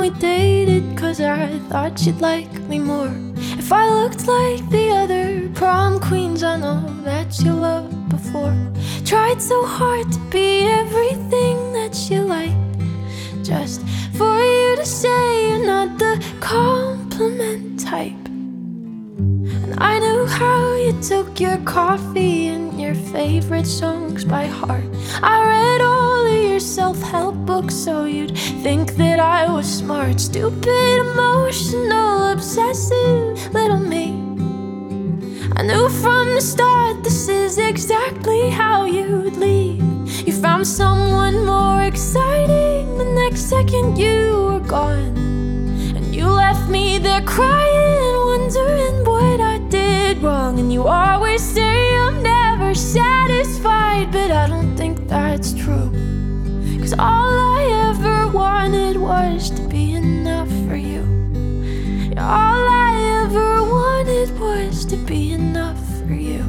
only dated 'cause I thought you'd like me more. If I looked like the other prom queens I know that you loved before. Tried so hard to be everything that you like, just for you to say you're not the compliment type. And I knew how you took your coffee and your favorite songs by heart. I read all of your self-help books so you'd think that I was smart. Stupid, emotional, obsessive little me. I knew from the start this is exactly how you'd leave. You found someone more exciting the next second you were gone. And you left me there crying, wondering what I did wrong. And you always say I'm never satisfied, but I don't think that's true. 'Cause all I ever wanted was to be enough for you. All I ever wanted was to be enough for you.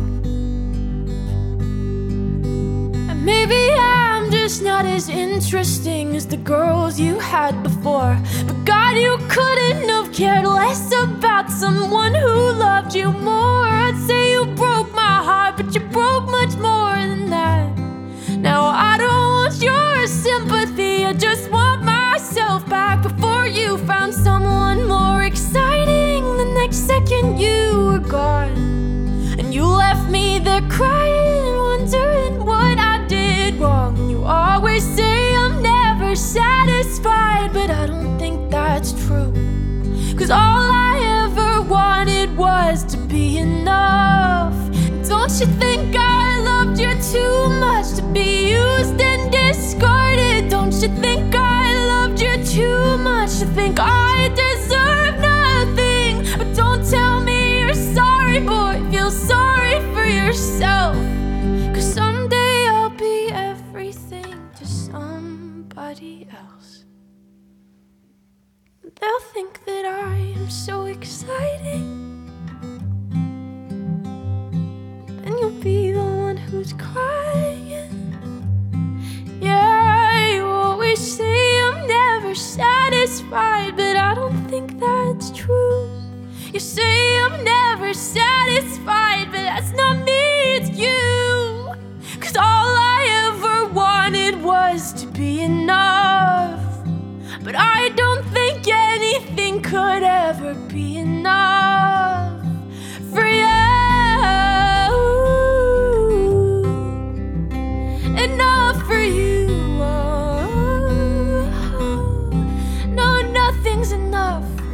And maybe I'm just not as interesting as the girls you had before, but God, you couldn't have cared less about someone who loved you more. I'd say you broke my heart, but you broke much more than that. Now I don't want your sympathy, I just want myself back. Before you found someone more exciting, the next second you were gone. And you left me there crying, wondering what I did wrong. You always say I'm never satisfied, but I don't think that's true. 'Cause all I ever wanted was to be enough. Don't you think I loved you too much to be used and discarded? Don't you think I loved you too much to think I deserve nothing? But don't tell me you're sorry, boy, feel sorry for yourself. 'Cause someday I'll be everything to somebody else. They'll think that I am so exciting, and you'll be the one who's crying. Yeah, you always say I'm never satisfied, but I don't think that's true. You say I'm never satisfied, but that's not me, it's you. 'Cause all I ever wanted was to be enough, but I don't think anything could ever be enough for you. Enough for you. Oh, no, nothing's enough.